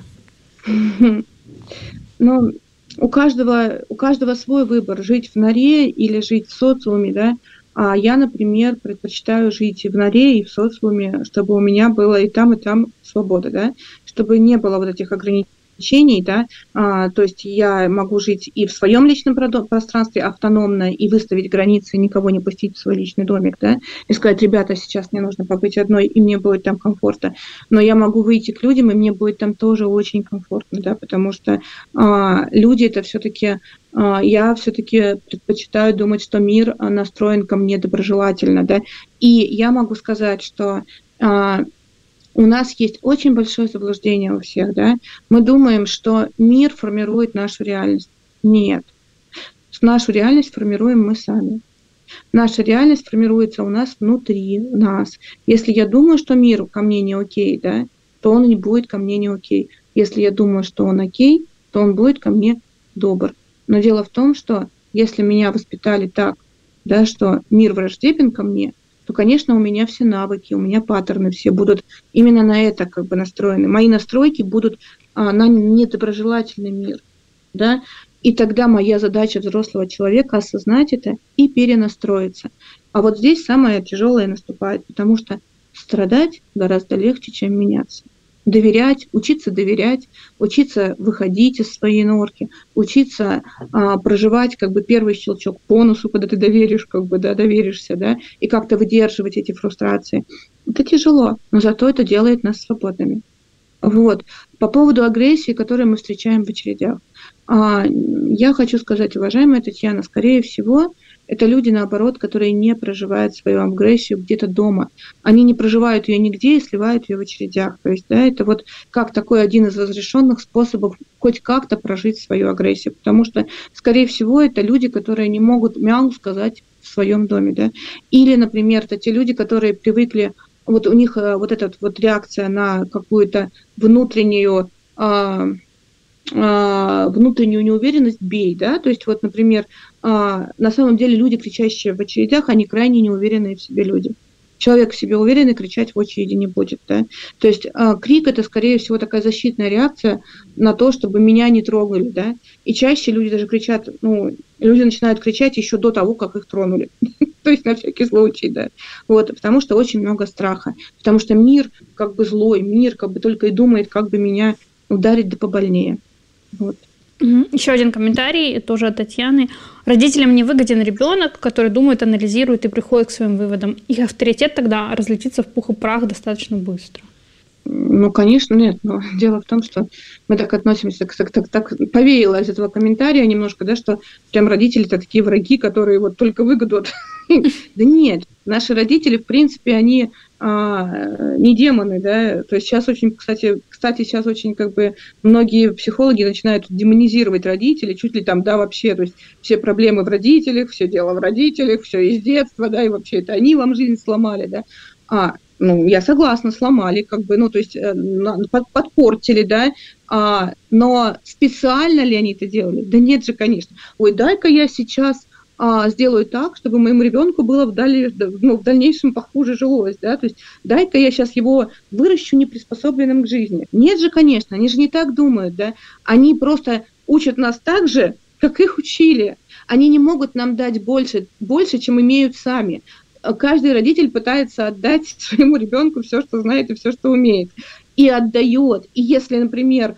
Ну... У каждого, у каждого свой выбор, жить в норе или жить в социуме, да. А я, например, предпочитаю жить и в норе, и в социуме, чтобы у меня было и там, и там свобода, да, чтобы не было вот этих ограничений, да, а, то есть я могу жить и в своем личном пространстве автономно, и выставить границы, никого не пустить в свой личный домик, да, и сказать, ребята, сейчас мне нужно побыть одной, и мне будет там комфортно, но я могу выйти к людям, и мне будет там тоже очень комфортно, да, потому что а, люди это все-таки, а, я все-таки предпочитаю думать, что мир настроен ко мне доброжелательно, да, и я могу сказать, что а, у нас есть очень большое заблуждение у всех, да. Мы думаем, что мир формирует нашу реальность. Нет. Нашу реальность формируем мы сами. Наша реальность формируется у нас внутри нас. Если я думаю, что мир ко мне не окей, да, то он не будет ко мне не окей. Если я думаю, что он окей, то он будет ко мне добр. Но дело в том, что если меня воспитали так, да, что мир враждебен ко мне, то, конечно, у меня все навыки, у меня паттерны все будут именно на это как бы настроены. Мои настройки будут а, на недоброжелательный мир, да, и тогда моя задача взрослого человека осознать это и перенастроиться. А вот здесь самое тяжелое наступает, потому что страдать гораздо легче, чем меняться. Доверять, учиться доверять, учиться выходить из своей норки, учиться а, проживать как бы первый щелчок по носу, когда ты доверишь, как бы, да, доверишься, да, и как-то выдерживать эти фрустрации. Это тяжело, но зато это делает нас свободными. Вот. По поводу агрессии, которую мы встречаем в очередях. А, я хочу сказать, уважаемая Татьяна, скорее всего, это люди, наоборот, которые не проживают свою агрессию где-то дома. Они не проживают ее нигде и сливают ее в очередях. То есть, да, это вот как такой один из разрешенных способов хоть как-то прожить свою агрессию. Потому что, скорее всего, это люди, которые не могут мяу сказать в своем доме. Да? Или, например, это те люди, которые привыкли, вот у них вот эта вот реакция на какую-то внутреннюю... внутреннюю неуверенность бей, да, то есть вот, например, на самом деле люди, кричащие в очередях, они крайне неуверенные в себе люди. Человек в себе уверенный кричать в очереди не будет, да. То есть крик – это, скорее всего, такая защитная реакция на то, чтобы меня не трогали, да. И чаще люди даже кричат, ну, люди начинают кричать еще до того, как их тронули. То есть на всякий случай, да. Вот, потому что очень много страха. Потому что мир как бы злой, мир как бы только и думает, как бы меня ударить да побольнее. Вот. Еще один комментарий, тоже от Татьяны. Родителям не выгоден ребенок, который думает, анализирует и приходит к своим выводам. Их авторитет тогда разлетится в пух и прах достаточно быстро. Ну, конечно, нет. Но дело в том, что мы так относимся, так, так, так повеяло из этого комментария немножко, да, что прям родители-то такие враги, которые вот только выгоду от... Да нет, наши родители, в принципе, они а, не демоны, да, то есть сейчас очень, кстати, кстати, сейчас очень как бы многие психологи начинают демонизировать родителей, чуть ли там, да, вообще, то есть все проблемы в родителях, все дело в родителях, все из детства, да, и вообще это они вам жизнь сломали, да, а, ну, я согласна, сломали, как бы, ну, то есть под, подпортили, да, а, но специально ли они это делали? Да нет же, конечно. Ой, дай-ка я сейчас а, сделаю так, чтобы моему ребенку было в, дали, ну, в дальнейшем похуже жилось, да, то есть дай-ка я сейчас его выращу неприспособленным к жизни. Нет же, конечно, они же не так думают, да, они просто учат нас так же, как их учили. Они не могут нам дать больше, больше, чем имеют сами. Каждый родитель пытается отдать своему ребенку все, что знает и все, что умеет. И отдает. И если, например,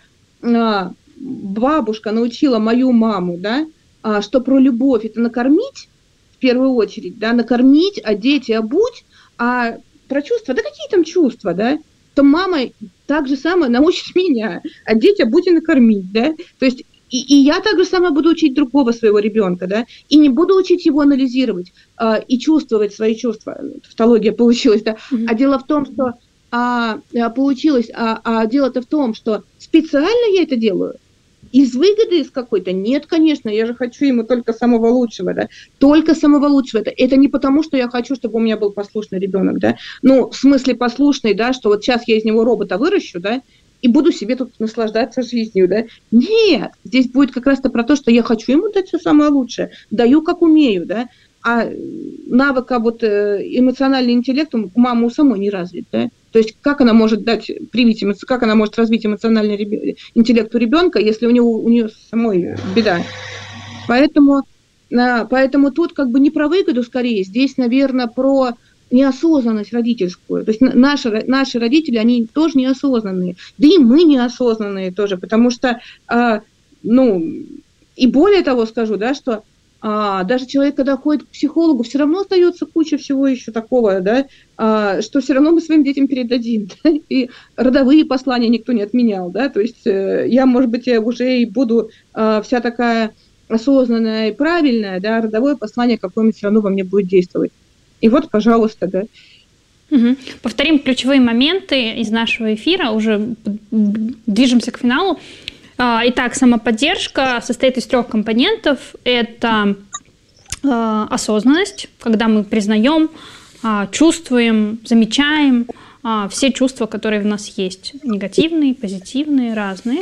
бабушка научила мою маму, да, что про любовь это накормить, в первую очередь, да, накормить, одеть и обуть, а про чувства, да какие там чувства, да, то мама так же самое научит меня одеть, обуть и накормить, да, то есть И, и я так же сама буду учить другого своего ребенка, да, и не буду учить его анализировать а, и чувствовать свои чувства. Тавтология получилась, да. Mm-hmm. А дело в том, что а, получилось, а, а дело-то в том, что специально я это делаю. Из выгоды из какой-то? Нет, конечно, я же хочу ему только самого лучшего, да, только самого лучшего. Это, это не потому, что я хочу, чтобы у меня был послушный ребенок, да, ну, в смысле послушный, да, что вот сейчас я из него робота выращу, да, и буду себе тут наслаждаться жизнью, да. Нет, здесь будет как раз-то про то, что я хочу ему дать все самое лучшее, даю как умею, да, а навыка вот эмоциональный интеллект у мамы у самой не развит, да. То есть как она может дать, привить, как она может развить эмоциональный интеллект у ребенка, если у него у нее самой беда. Поэтому, поэтому тут как бы не про выгоду скорее, здесь, наверное, про неосознанность родительскую. То есть наши, наши родители, они тоже неосознанные. Да и мы неосознанные тоже, потому что, а, ну, и более того скажу, да, что а, даже человек, когда ходит к психологу, все равно остается куча всего еще такого, да, а, что все равно мы своим детям передадим. Да? И родовые послания никто не отменял, да, то есть э, я, может быть, я уже и буду э, вся такая осознанная и правильная, да, родовое послание какое-нибудь все равно во мне будет действовать. И вот, пожалуйста, да. Угу. Повторим ключевые моменты из нашего эфира, уже движемся к финалу. Итак, самоподдержка состоит из трех компонентов. Это осознанность, когда мы признаем, чувствуем, замечаем все чувства, которые в нас есть. Негативные, позитивные, разные.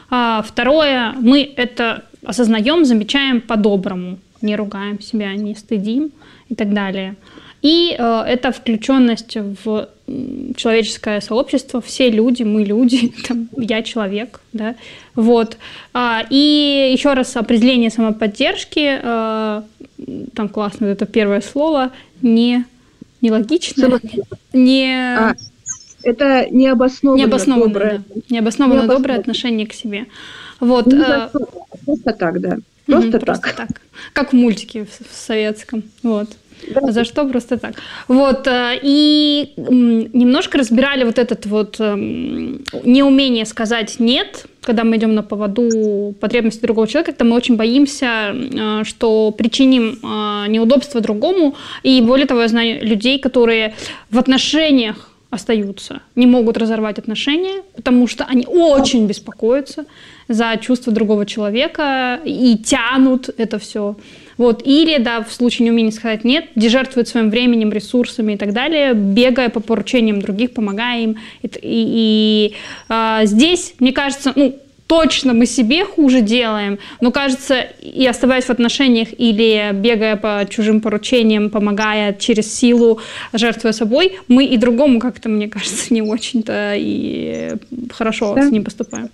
Второе, мы это осознаем, замечаем по-доброму. Не ругаем себя, не стыдим и так далее. И э, это включенность в человеческое сообщество. Все люди, мы люди, там, я человек, да, вот. А, и еще раз определение самоподдержки, э, там классно, это первое слово, не, не логично, не... А, это необоснованно, необоснованно доброе. Да. Необоснованно доброе отношение к себе. Вот. Не э, просто так, да. Просто, угу, так. просто так. Как в мультике в советском. Вот. Да. За что просто так. Вот. И немножко разбирали вот этот вот неумение сказать «нет», когда мы идем на поводу потребностей другого человека, когда мы очень боимся, э, что причиним э, неудобство другому. И более того, я знаю людей, которые в отношениях остаются, не могут разорвать отношения, потому что они очень беспокоятся за чувства другого человека и тянут это все. Вот. Или, да, в случае неумения сказать «нет», жертвуют своим временем, ресурсами и так далее, бегая по поручениям других, помогая им. И, и, и а, здесь, мне кажется, ну, точно мы себе хуже делаем, но, кажется, и оставаясь в отношениях или бегая по чужим поручениям, помогая через силу, жертвуя собой, мы и другому как-то, мне кажется, не очень-то и хорошо да. с ним поступаем.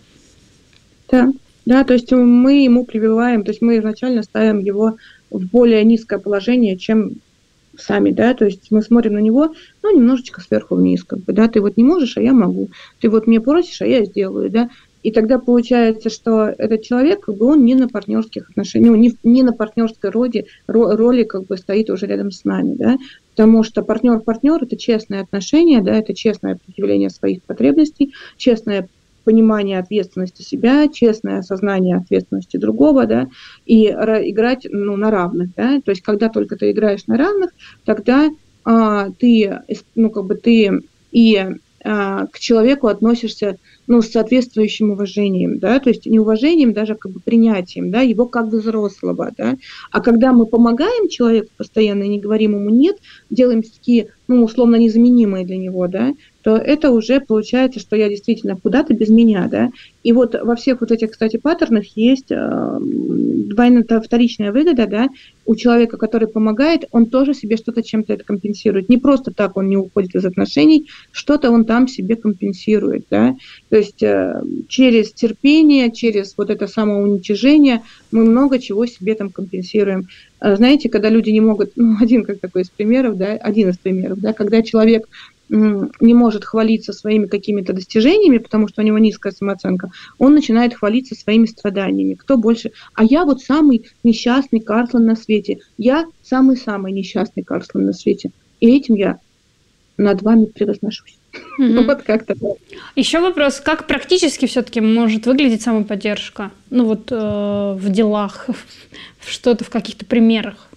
Да. Да, то есть мы ему прививаем, то есть мы изначально ставим его в более низкое положение, чем сами, да, то есть мы смотрим на него, ну, немножечко сверху вниз, как бы, да, ты вот не можешь, а я могу, ты вот мне просишь, а я сделаю, да, и тогда получается, что этот человек, как бы, он не на партнерских отношениях, ну, не, не на партнерской роли, роли, как бы, стоит уже рядом с нами, да, потому что партнер-партнер – это честное отношение, да, это честное предъявление своих потребностей, честное понимание ответственности себя, честное осознание ответственности другого, да, и играть, ну, на равных, да, то есть когда только ты играешь на равных, тогда а, ты, ну, как бы ты и а, к человеку относишься, ну, с соответствующим уважением, да, то есть не уважением, даже как бы принятием, да, его как бы взрослого, да, а когда мы помогаем человеку постоянно и не говорим ему нет, делаем такие, ну, условно незаменимые для него, да, то это уже получается, что я действительно куда-то без меня, да. И вот во всех вот этих, кстати, паттернах есть э, двойная вторичная выгода, да, у человека, который помогает, он тоже себе что-то чем-то это компенсирует. Не просто так он не уходит из отношений, что-то он там себе компенсирует, да. То есть э, через терпение, через вот это самоуничижение мы много чего себе там компенсируем. Знаете, когда люди не могут, ну, один как такой из примеров, да, один из примеров, да, когда человек не может хвалиться своими какими-то достижениями, потому что у него низкая самооценка, он начинает хвалиться своими страданиями. Кто больше? А я вот самый несчастный Карслан на свете. Я самый-самый несчастный Карслан на свете. И этим я над вами превозношусь. Mm-hmm. Вот как-то. Еще вопрос, как практически все-таки может выглядеть самоподдержка? Ну вот э, в делах, что-то в каких-то примерах.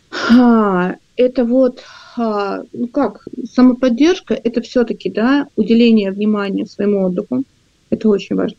А, это вот А, ну как, самоподдержка – это все-таки, да, уделение внимания своему отдыху, это очень важно.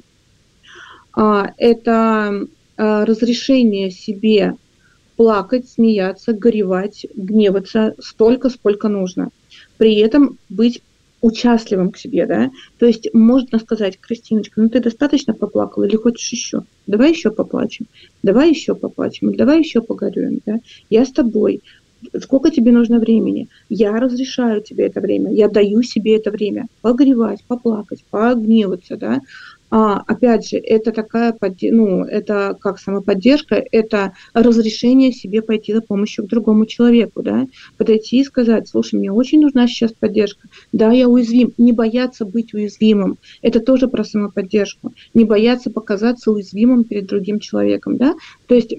А, это а, разрешение себе плакать, смеяться, горевать, гневаться столько, сколько нужно. При этом быть участливым к себе, да. То есть можно сказать: Кристиночка, ну ты достаточно поплакала или хочешь еще? Давай еще поплачем, давай еще поплачем, давай еще погорюем, да. Я с тобой. Сколько тебе нужно времени? Я разрешаю тебе это время, я даю себе это время погревать, поплакать, погневаться, да. А, опять же, это такая, ну, это как самоподдержка, это разрешение себе пойти за помощью к другому человеку, да, подойти и сказать: слушай, мне очень нужна сейчас поддержка, да, я уязвим, не бояться быть уязвимым, это тоже про самоподдержку, не бояться показаться уязвимым перед другим человеком, да, то есть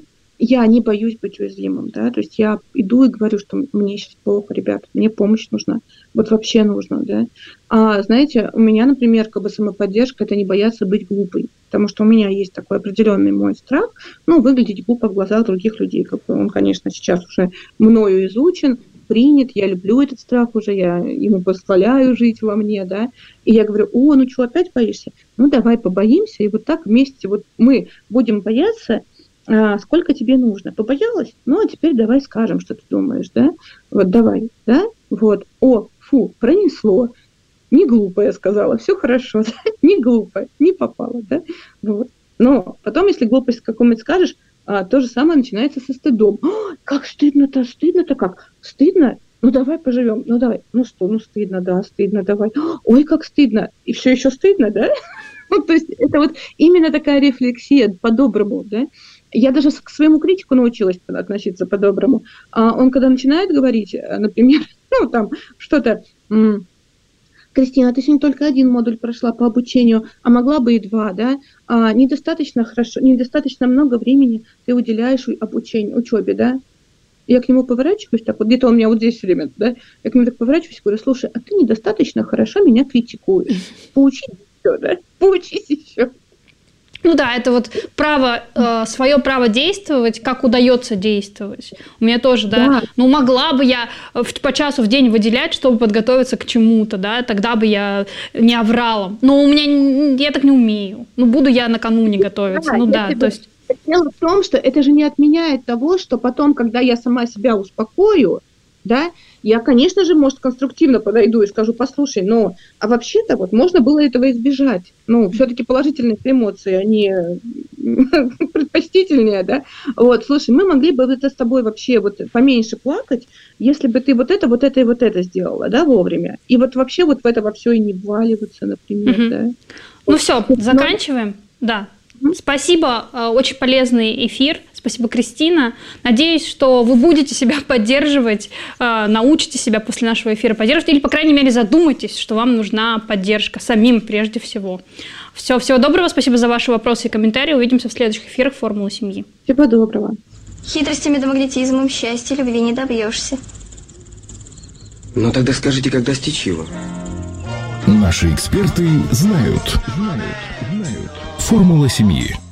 я не боюсь быть уязвимым, да, то есть я иду и говорю, что мне сейчас плохо, ребят, мне помощь нужна, вот вообще нужна, да. А знаете, у меня, например, как бы самоподдержка – это не бояться быть глупой, потому что у меня есть такой определенный мой страх, ну, выглядеть глупо в глазах других людей, как бы он, конечно, сейчас уже мною изучен, принят, я люблю этот страх уже, я ему позволяю жить во мне, да, и я говорю: о, ну что, опять боишься? Ну, давай побоимся, и вот так вместе вот мы будем бояться. А, сколько тебе нужно? Побоялась? Ну, а теперь давай скажем, что ты думаешь, да? Вот давай, да? Вот. О, фу, пронесло. Не глупо, я сказала. Все хорошо, да? Не глупо, не попало, да? Вот. Но потом, если глупость какую-нибудь скажешь, а, то же самое начинается со стыдом. О, как стыдно-то, стыдно-то как? Стыдно? Ну, давай поживем. Ну, давай. Ну, что? Ну, стыдно, да, стыдно, давай. Ой, как стыдно. И все еще стыдно, да? Ну, то есть это вот именно такая рефлексия по-доброму, да? Я даже к своему критику научилась относиться по-доброму. А он, когда начинает говорить, например, ну, там, что-то: Кристина, ты сегодня только один модуль прошла по обучению, а могла бы и два, да? А, недостаточно хорошо, недостаточно много времени ты уделяешь обучению, учебе, да? Я к нему поворачиваюсь, так вот, где-то он у меня вот здесь все время, да? Я к нему так поворачиваюсь и говорю: слушай, а ты недостаточно хорошо меня критикуешь. Поучись еще, да? Поучись еще. Ну да, это вот право, э, свое право действовать, как удается действовать. У меня тоже, да, Да. ну могла бы я в- по часу в день выделять, чтобы подготовиться к чему-то, да, тогда бы я не оврала. Но у меня, н- я так не умею. Ну буду я накануне готовиться, ну да, если то бы- есть... Дело в том, что это же не отменяет того, что потом, когда я сама себя успокою, да, я, конечно же, может, конструктивно подойду и скажу, послушай, ну, а вообще-то вот можно было этого избежать. Ну, все-таки положительные эмоции, они предпочтительнее, да. Вот, слушай, мы могли бы это с тобой вообще вот поменьше плакать, если бы ты вот это, вот это и вот это сделала, да, вовремя. И вот вообще вот в это во все и не вваливаться, например, Мгм. да. Ну Вот. все, заканчиваем. Да. Спасибо, э, очень полезный эфир. Спасибо, Кристина. Надеюсь, что вы будете себя поддерживать, э, научите себя после нашего эфира поддерживать, или, по крайней мере, задумайтесь, что вам нужна поддержка самим прежде всего. Все, всего доброго, спасибо за ваши вопросы и комментарии. Увидимся в следующих эфирах «Формулы семьи». Всего доброго. Хитростями да магнетизмом счастья любви не добьешься. Ну тогда скажите, как достичь его? Наши эксперты знают. Знают. Знают. Формула семьи.